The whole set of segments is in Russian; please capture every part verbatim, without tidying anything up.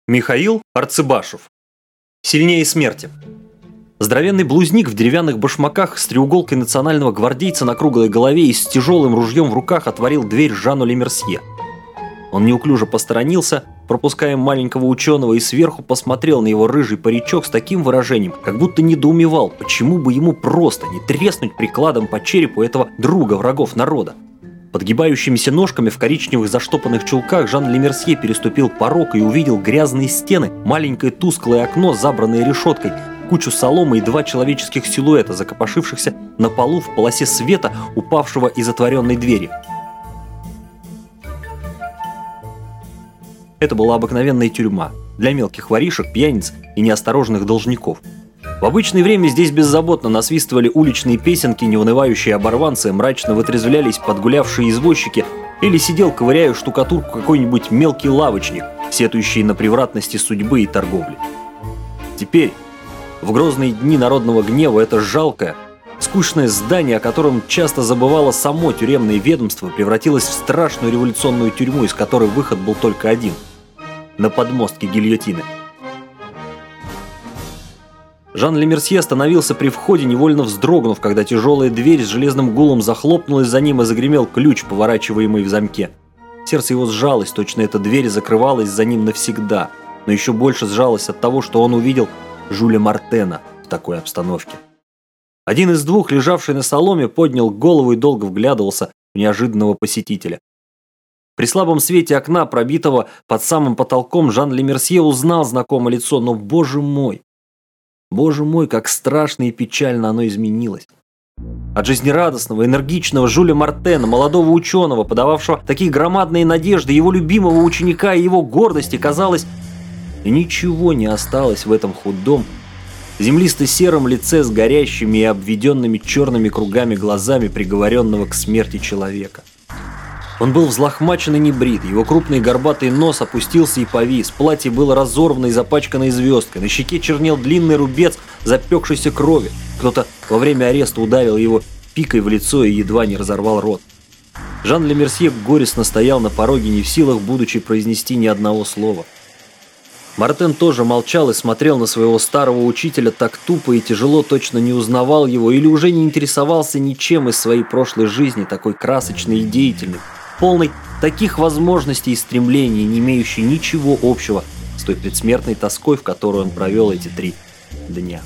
Михаил Арцебашев. Сильнее смерти. Здоровенный блузник в деревянных башмаках с треуголкой национального гвардейца на круглой голове и с тяжелым ружьем в руках отворил дверь Жану Лемерсье. Он неуклюже посторонился, пропуская маленького ученого, и сверху посмотрел на его рыжий паричок с таким выражением, как будто недоумевал, почему бы ему просто не треснуть прикладом по черепу этого друга врагов народа. Подгибающимися ножками в коричневых заштопанных чулках Жан Лемерсье переступил порог и увидел грязные стены, маленькое тусклое окно, забранное решеткой, кучу соломы и два человеческих силуэта, закопошившихся на полу в полосе света, упавшего из отворенной двери. Это была обыкновенная тюрьма для мелких воришек, пьяниц и неосторожных должников. В обычное время здесь беззаботно насвистывали уличные песенки, неунывающие оборванцы мрачно вытрезвлялись подгулявшие извозчики, или сидел, ковыряя штукатурку, какой-нибудь мелкий лавочник, сетующий на превратности судьбы и торговли. Теперь, в грозные дни народного гнева, это жалкое, скучное здание, о котором часто забывало само тюремное ведомство, превратилось в страшную революционную тюрьму, из которой выход был только один – на подмостке гильотины. Жан Лемерсье остановился при входе, невольно вздрогнув, когда тяжелая дверь с железным гулом захлопнулась за ним и загремел ключ, поворачиваемый в замке. Сердце его сжалось, точно эта дверь закрывалась за ним навсегда, но еще больше сжалось от того, что он увидел Жюля Мартена в такой обстановке. Один из двух, лежавший на соломе, поднял голову и долго вглядывался в неожиданного посетителя. При слабом свете окна, пробитого под самым потолком, Жан Лемерсье узнал знакомое лицо, но, боже мой! Боже мой, как страшно и печально оно изменилось. От жизнерадостного, энергичного Жюля Мартена, молодого ученого, подававшего такие громадные надежды, его любимого ученика и его гордости, казалось, и ничего не осталось в этом худом, землисто-сером лице с горящими и обведенными черными кругами глазами приговоренного к смерти человека. Он был взлохмачен и небрит, его крупный горбатый нос опустился и повис, платье было разорвано и запачкано звездкой, на щеке чернел длинный рубец запекшейся крови. Кто-то во время ареста ударил его пикой в лицо и едва не разорвал рот. Жан Лемерсье горестно стоял на пороге, не в силах, будучи, произнести ни одного слова. Мартен тоже молчал и смотрел на своего старого учителя так тупо и тяжело, точно не узнавал его или уже не интересовался ничем из своей прошлой жизни, такой красочной и деятельной, полной таких возможностей и стремлений, не имеющей ничего общего с той предсмертной тоской, в которой он провел эти три дня.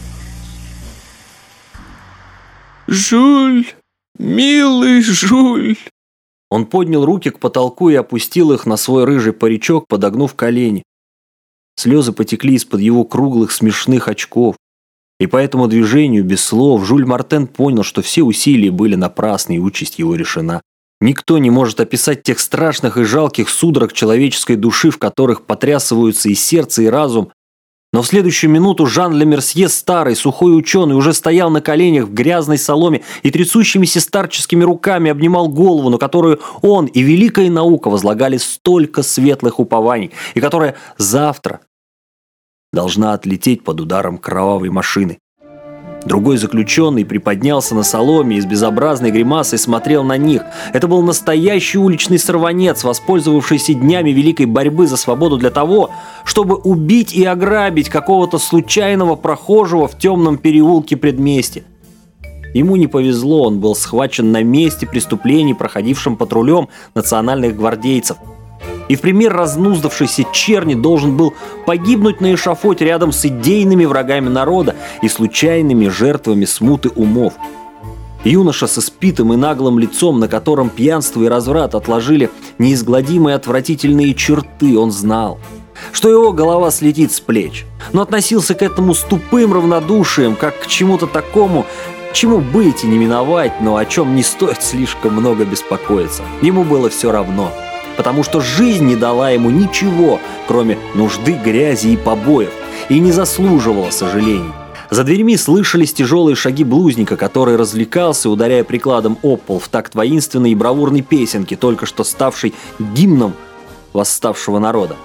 «Жюль, милый Жюль!» Он поднял руки к потолку и опустил их на свой рыжий паричок, подогнув колени. Слезы потекли из-под его круглых смешных очков. И по этому движению, без слов, Жюль Мартен понял, что все усилия были напрасны и участь его решена. Никто не может описать тех страшных и жалких судорог человеческой души, в которых потрясываются и сердце, и разум. Но в следующую минуту Жан Лемерсье, старый, сухой ученый, уже стоял на коленях в грязной соломе и трясущимися старческими руками обнимал голову, на которую он и великая наука возлагали столько светлых упований, и которая завтра должна отлететь под ударом кровавой машины. Другой заключенный приподнялся на соломе и с безобразной гримасой смотрел на них. Это был настоящий уличный сорванец, воспользовавшийся днями великой борьбы за свободу для того, чтобы убить и ограбить какого-то случайного прохожего в темном переулке предместья. Ему не повезло, он был схвачен на месте преступлений, проходившим патрулем национальных гвардейцев. И в пример разнуздавшейся черни должен был погибнуть на эшафоте рядом с идейными врагами народа и случайными жертвами смуты умов. Юноша с испитым и наглым лицом, на котором пьянство и разврат отложили неизгладимые отвратительные черты, он знал, что его голова слетит с плеч, но относился к этому с тупым равнодушием, как к чему-то такому, чему быть и не миновать, но о чем не стоит слишком много беспокоиться. Ему было все равно. Потому что жизнь не дала ему ничего, кроме нужды, грязи и побоев, и не заслуживала сожалений. За дверьми слышались тяжелые шаги блузника, который развлекался, ударяя прикладом об пол в такт воинственной и бравурной песенки, только что ставшей гимном восставшего народа.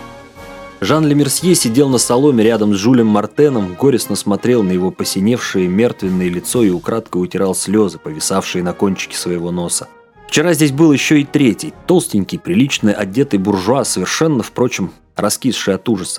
Жан Лемерсье сидел на соломе рядом с Жюлем Мартеном, горестно смотрел на его посиневшее мертвенное лицо и украдкой утирал слезы, повисавшие на кончике своего носа. Вчера здесь был еще и третий, толстенький, прилично одетый буржуа, совершенно, впрочем, раскисший от ужаса.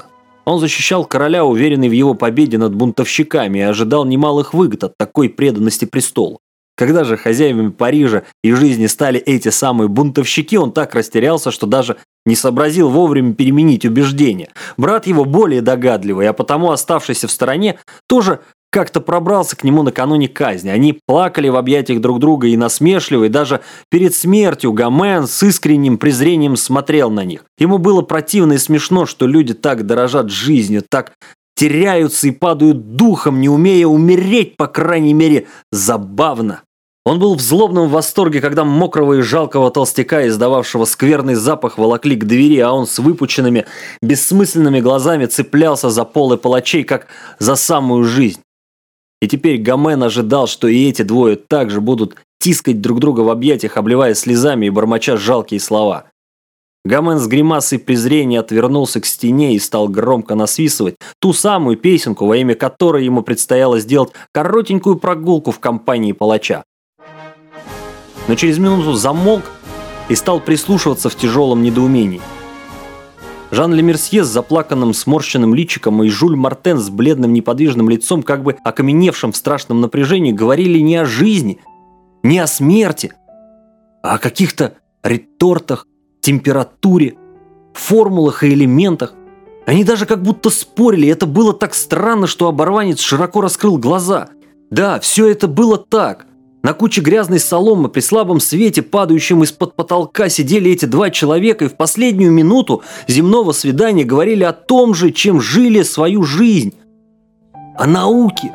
Он защищал короля, уверенный в его победе над бунтовщиками, и ожидал немалых выгод от такой преданности престолу. Когда же хозяевами Парижа и жизни стали эти самые бунтовщики, он так растерялся, что даже не сообразил вовремя переменить убеждения. Брат его более догадливый, а потому оставшийся в стороне, тоже как-то пробрался к нему накануне казни. Они плакали в объятиях друг друга и насмешливо, и даже перед смертью Гомен с искренним презрением смотрел на них. Ему было противно и смешно, что люди так дорожат жизнью, так теряются и падают духом, не умея умереть, по крайней мере, забавно. Он был в злобном восторге, когда мокрого и жалкого толстяка, издававшего скверный запах, волокли к двери, а он с выпученными, бессмысленными глазами цеплялся за полы палачей, как за самую жизнь. И теперь Гомен ожидал, что и эти двое также будут тискать друг друга в объятиях, обливаясь слезами и бормоча жалкие слова. Гомен с гримасой презрения отвернулся к стене и стал громко насвистывать ту самую песенку, во имя которой ему предстояло сделать коротенькую прогулку в компании палача. Но через минуту замолк и стал прислушиваться в тяжелом недоумении. Жан Лемерсье с заплаканным сморщенным личиком и Жюль Мартен с бледным неподвижным лицом, как бы окаменевшим в страшном напряжении, говорили не о жизни, не о смерти, а о каких-то ретортах, температуре, формулах и элементах. Они даже как будто спорили, и это было так странно, что оборванец широко раскрыл глаза. Да, все это было так. На куче грязной соломы при слабом свете, падающем из-под потолка, сидели эти два человека и в последнюю минуту земного свидания говорили о том же, чем жили свою жизнь. О науке.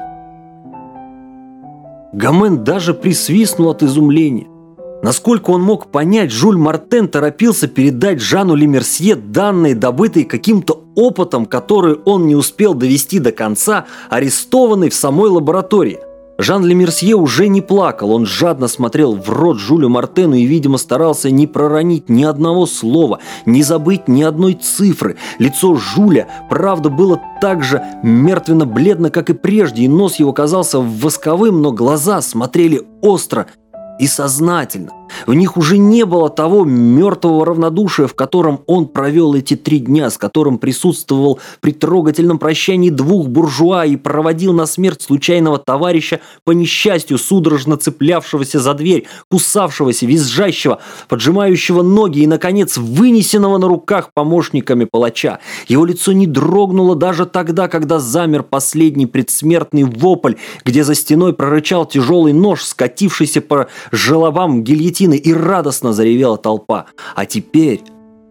Гомен даже присвистнул от изумления. Насколько он мог понять, Жюль Мартен торопился передать Жану Лемерсье данные, добытые каким-то опытом, который он не успел довести до конца, арестованный в самой лаборатории. Жан Лемерсье уже не плакал, он жадно смотрел в рот Жюлю Мартену и, видимо, старался не проронить ни одного слова, не забыть ни одной цифры. Лицо Жюля, правда, было так же мертвенно-бледно, как и прежде, и нос его казался восковым, но глаза смотрели остро и сознательно. В них уже не было того мертвого равнодушия, в котором он провел эти три дня, с которым присутствовал при трогательном прощании двух буржуа и проводил на смерть случайного товарища, по несчастью судорожно цеплявшегося за дверь, кусавшегося, визжащего, поджимающего ноги и, наконец, вынесенного на руках помощниками палача. Его лицо не дрогнуло даже тогда, когда замер последний предсмертный вопль, где за стеной прорычал тяжелый нож, скатившийся по желобам гильотины, и радостно заревела толпа. А теперь...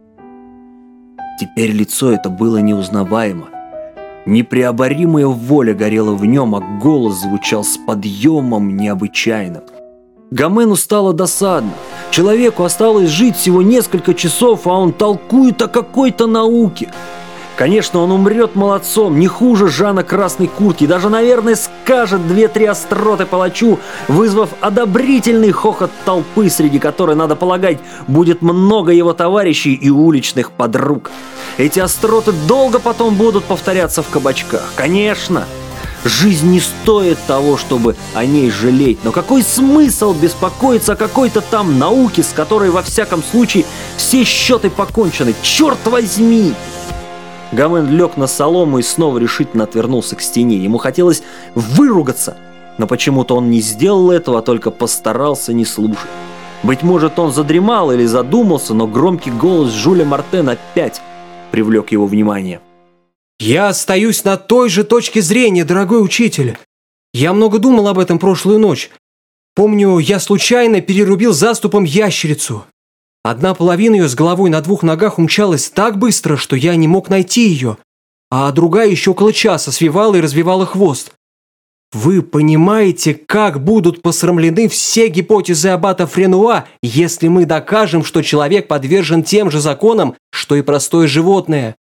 Теперь лицо это было неузнаваемо. Непреоборимая воля горела в нем, а голос звучал с подъемом необычайным. Гомену стало досадно. Человеку осталось жить всего несколько часов, а он толкует о какой-то науке. Конечно, он умрет молодцом, не хуже Жана Красной Куртки, даже, наверное, скажет две-три остроты палачу, вызвав одобрительный хохот толпы, среди которой, надо полагать, будет много его товарищей и уличных подруг. Эти остроты долго потом будут повторяться в кабачках. Конечно, жизнь не стоит того, чтобы о ней жалеть, но какой смысл беспокоиться о какой-то там науке, с которой, во всяком случае, все счеты покончены? Черт возьми! Гомен лег на солому и снова решительно отвернулся к стене. Ему хотелось выругаться, но почему-то он не сделал этого, а только постарался не слушать. Быть может, он задремал или задумался, но громкий голос Жюля Мартена опять привлек его внимание. «Я остаюсь на той же точке зрения, дорогой учитель. Я много думал об этом прошлую ночь. Помню, я случайно перерубил заступом ящерицу. Одна половина ее с головой на двух ногах умчалась так быстро, что я не мог найти ее, а другая еще около часа свивала и развивала хвост. Вы понимаете, как будут посрамлены все гипотезы аббата Френуа, если мы докажем, что человек подвержен тем же законам, что и простое животное?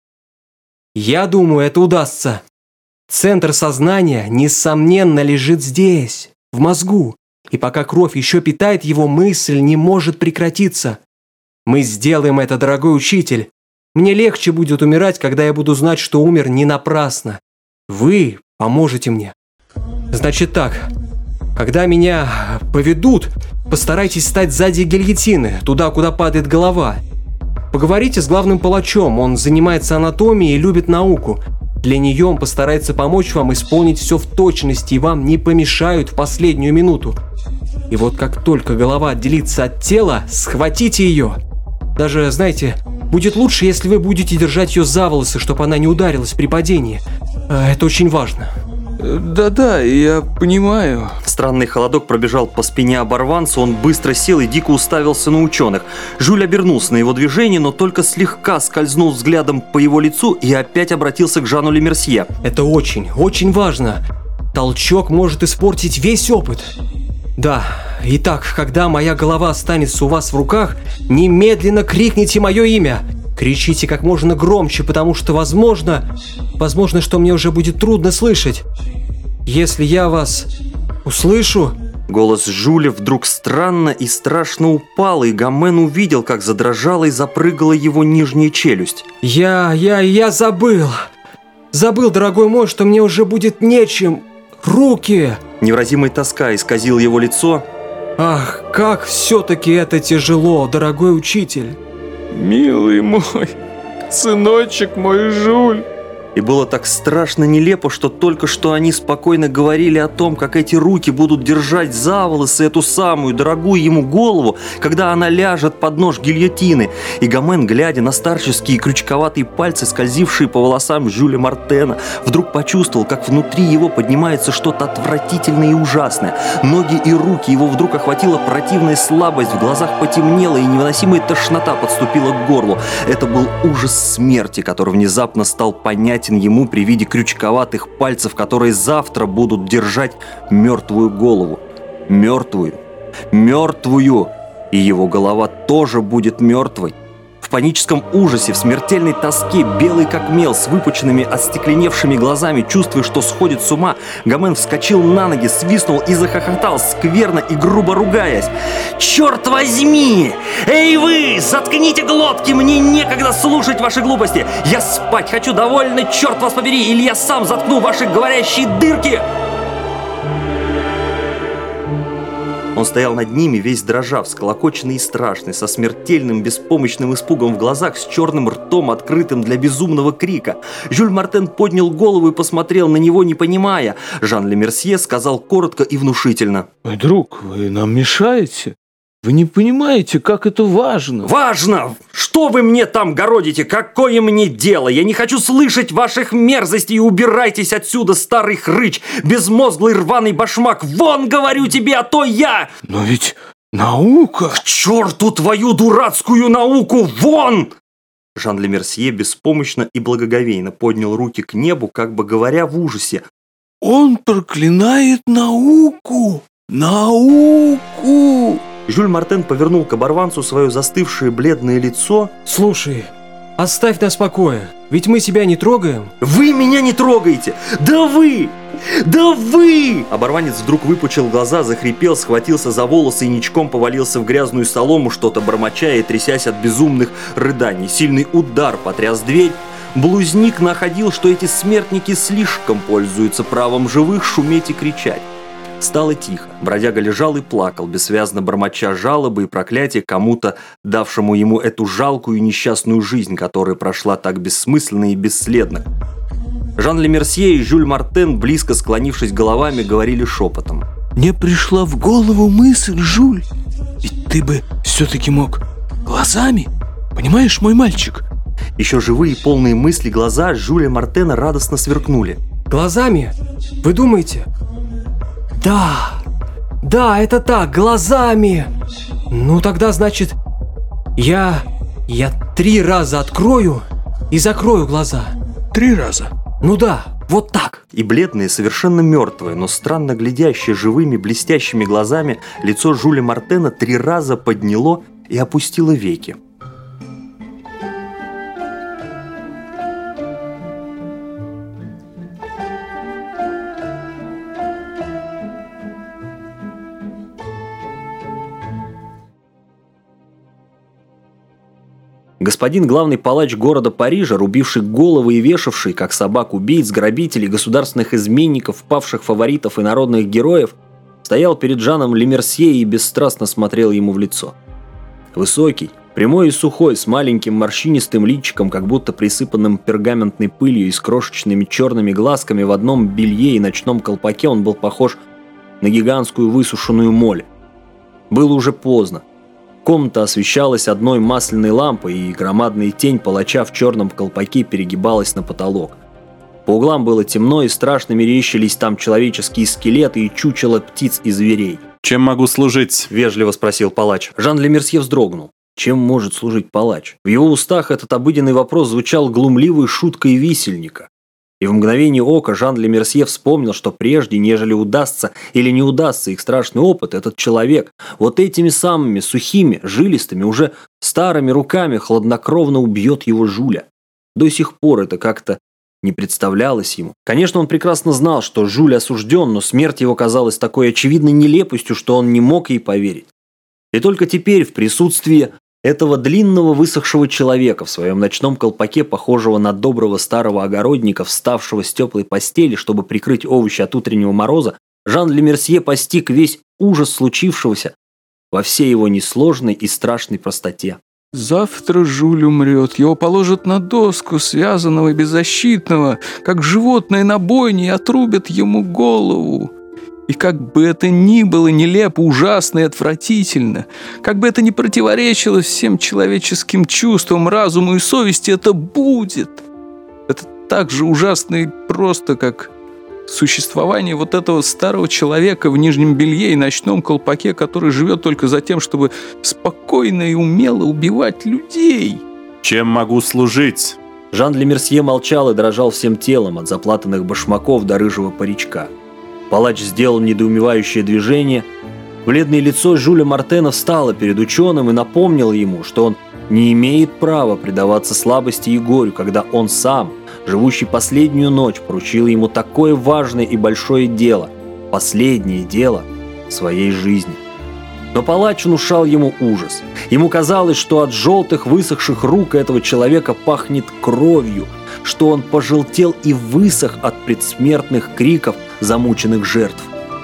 Я думаю, это удастся. Центр сознания, несомненно, лежит здесь, в мозгу, и пока кровь еще питает его, мысль не может прекратиться. Мы сделаем это, дорогой учитель. Мне легче будет умирать, когда я буду знать, что умер не напрасно. Вы поможете мне. Значит так, когда меня поведут, постарайтесь стать сзади гильотины, туда, куда падает голова. Поговорите с главным палачом, он занимается анатомией и любит науку. Для нее он постарается помочь вам исполнить все в точности, и вам не помешают в последнюю минуту. И вот как только голова отделится от тела, схватите ее. Даже, знаете, будет лучше, если вы будете держать ее за волосы, чтобы она не ударилась при падении. Это очень важно. Да-да, я понимаю. Странный холодок пробежал по спине оборванца, он быстро сел и дико уставился на ученых. Жюль обернулся на его движение, но только слегка скользнул взглядом по его лицу и опять обратился к Жану Лемерсье. Это очень, очень важно. Толчок может испортить весь опыт. Да, итак, когда моя голова останется у вас в руках, немедленно крикните мое имя. Кричите как можно громче, потому что, возможно, возможно, что мне уже будет трудно слышать. Если я вас услышу... Голос Жюля вдруг странно и страшно упал, и Гомен увидел, как задрожала и запрыгала его нижняя челюсть. Я, я, я забыл. Забыл, дорогой мой, что мне уже будет нечем. Руки. Невыразимая тоска исказила его лицо. Ах, как все-таки это тяжело, дорогой учитель. Милый мой, сыночек мой Жюль. И было так страшно нелепо, что только что они спокойно говорили о том, как эти руки будут держать за волосы эту самую дорогую ему голову, когда она ляжет под нож гильотины. И Гомен, глядя на старческие крючковатые пальцы, скользившие по волосам Жюля Мартена, вдруг почувствовал, как внутри его поднимается что-то отвратительное и ужасное. Ноги и руки его вдруг охватила противная слабость, в глазах потемнело, и невыносимая тошнота подступила к горлу. Это был ужас смерти, который внезапно стал понятен ему при виде крючковатых пальцев, которые завтра будут держать мертвую голову. Мертвую. Мертвую. И его голова тоже будет мертвой. В паническом ужасе, в смертельной тоске, белый как мел, с выпученными, остекленевшими глазами, чувствуя, что сходит с ума, Гомен вскочил на ноги, свистнул и захохотал, скверно и грубо ругаясь. «Черт возьми! Эй вы! Заткните глотки! Мне некогда слушать ваши глупости! Я спать хочу довольно, черт вас побери, или я сам заткну ваши говорящие дырки!» Он стоял над ними, весь дрожа, всколокоченный и страшный, со смертельным беспомощным испугом в глазах, с черным ртом, открытым для безумного крика. Жюль Мартен поднял голову и посмотрел на него, не понимая. Жан Лемерсье сказал коротко и внушительно. Мой друг, вы нам мешаете. Вы не понимаете, как это важно. Важно! Что вы мне там городите? Какое мне дело? Я не хочу слышать ваших мерзостей. Убирайтесь отсюда, старый хрыч, безмозглый рваный башмак. Вон, говорю тебе, а то я... Но ведь наука... К черту твою дурацкую науку! Вон! Жан Лемерсье беспомощно и благоговейно поднял руки к небу, как бы говоря в ужасе. Он проклинает науку! Науку! Жюль Мартен повернул к оборванцу свое застывшее бледное лицо. Слушай, оставь нас в покое, ведь мы себя не трогаем. Вы меня не трогаете! Да вы! Да вы! Оборванец вдруг выпучил глаза, захрипел, схватился за волосы и ничком повалился в грязную солому, что-то бормоча и трясясь от безумных рыданий. Сильный удар потряс дверь. Блузник находил, что эти смертники слишком пользуются правом живых шуметь и кричать. Стало тихо. Бродяга лежал и плакал, бессвязно бормоча жалобы и проклятия кому-то, давшему ему эту жалкую и несчастную жизнь, которая прошла так бессмысленно и бесследно. Жан Лемерсье и Жюль Мартен, близко склонившись головами, говорили шепотом. Мне пришла в голову мысль, Жюль. Ведь ты бы все-таки мог глазами. Понимаешь, мой мальчик? Еще живые, полные мысли глаза Жюля Мартена радостно сверкнули. Глазами? Вы думаете? Да, да, это так, глазами. Ну тогда, значит, я, я три раза открою и закрою глаза. Три раза? Ну да, вот так. И бледное, совершенно мертвое, но странно глядящее живыми, блестящими глазами, лицо Жюля Мартена три раза подняло и опустило веки. Господин главный палач города Парижа, рубивший головы и вешавший, как собак, убийц, грабителей, государственных изменников, павших фаворитов и народных героев, стоял перед Жаном Лемерсье и бесстрастно смотрел ему в лицо. Высокий, Прямой и сухой, с маленьким морщинистым личиком, как будто присыпанным пергаментной пылью и с крошечными черными глазками, в одном белье и ночном колпаке он был похож на гигантскую высушенную моль. Было уже поздно. Комната освещалась одной масляной лампой, и громадная тень палача в черном колпаке перегибалась на потолок. По углам было темно, и страшно мерещились там человеческие скелеты и чучела птиц и зверей. «Чем могу служить?» – вежливо спросил палач. Жан Лемерсье вздрогнул. Чем может служить палач? В его устах этот обыденный вопрос звучал глумливой шуткой висельника. И в мгновение ока Жан Лемерсье вспомнил, что прежде, нежели удастся или не удастся их страшный опыт, этот человек вот этими самыми сухими, жилистыми, уже старыми руками хладнокровно убьет его Жюля. До сих пор это как-то не представлялось ему. Конечно, он прекрасно знал, что Жюль осужден, но смерть его казалась такой очевидной нелепостью, что он не мог ей поверить. И только теперь, в присутствии этого длинного высохшего человека в своем ночном колпаке, похожего на доброго старого огородника, вставшего с теплой постели, чтобы прикрыть овощи от утреннего мороза, Жан Лемерсье постиг весь ужас случившегося во всей его несложной и страшной простоте. Завтра Жюль умрет, его положат на доску, связанного и беззащитного, как животное на бойне, и отрубят ему голову. И как бы это ни было нелепо, ужасно и отвратительно, как бы это ни противоречило всем человеческим чувствам, разуму и совести, это будет. Это так же ужасно и просто, как существование вот этого старого человека в нижнем белье и ночном колпаке, который живет только за тем, чтобы спокойно и умело убивать людей. «Чем могу служить?» Жан Лемерсье молчал и дрожал всем телом, от заплатанных башмаков до рыжего паричка. Палач сделал недоумевающее движение. Бледное лицо Жюля Мартена встало перед ученым и напомнило ему, что он не имеет права предаваться слабости и горю, когда он сам, живущий последнюю ночь, поручил ему такое важное и большое дело, последнее дело своей жизни. Но палач внушал ему ужас. Ему казалось, что от желтых высохших рук этого человека пахнет кровью, что он пожелтел и высох от предсмертных криков замученных жертв.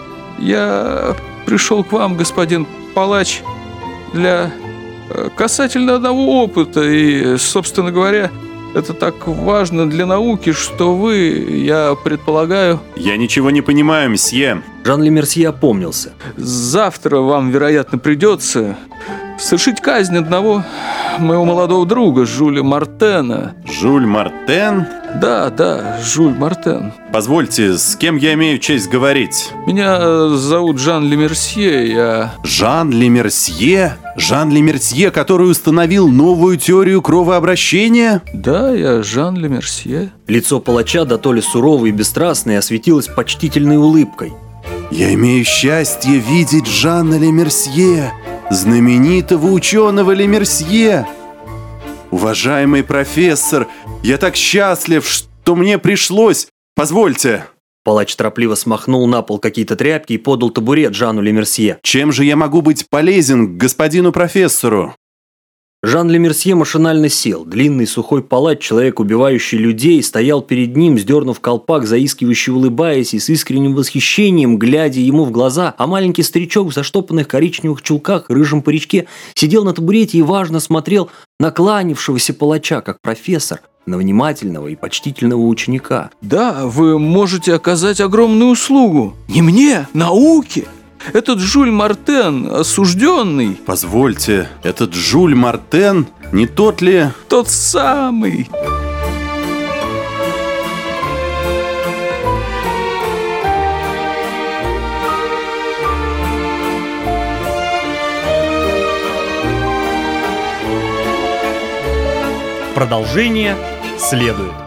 Я пришел к вам, господин палач, для касательно одного опыта, и, собственно говоря, это так важно для науки, что вы, я предполагаю... Я ничего не понимаю, мсье. Жан Лемерсье опомнился. Завтра вам, вероятно, придется совершить казнь одного моего молодого друга, Жюля Мартена. Жюль Мартен? Да, да, Жюль Мартен. Позвольте, с кем я имею честь говорить? Меня зовут Жан Лемерсье, я... Жан Лемерсье? Жан Лемерсье, который установил новую теорию кровообращения? Да, я Жан Лемерсье. Лицо палача, да то ли суровое и бесстрастное, осветилось почтительной улыбкой. Я имею счастье видеть Жана Лемерсье, знаменитого ученого Лемерсье. Уважаемый профессор, я так счастлив, что мне пришлось... Позвольте. Палач торопливо смахнул на пол какие-то тряпки и подал табурет Жану Лемерсье. Чем же я могу быть полезен господину профессору? Жан Лемерсье машинально сел. Длинный сухой палач, человек, убивающий людей, стоял перед ним, сдернув колпак, заискивающе улыбаясь и с искренним восхищением, глядя ему в глаза, а маленький старичок в заштопанных коричневых чулках и рыжем паричке сидел на табурете и важно смотрел на кланявшегося палача, как профессор, на внимательного и почтительного ученика. Да, вы можете оказать огромную услугу. Не мне, науке. Этот Жюль Мартен, осужденный. Позвольте, этот Жюль Мартен, не тот ли... Тот самый. Продолжение следует.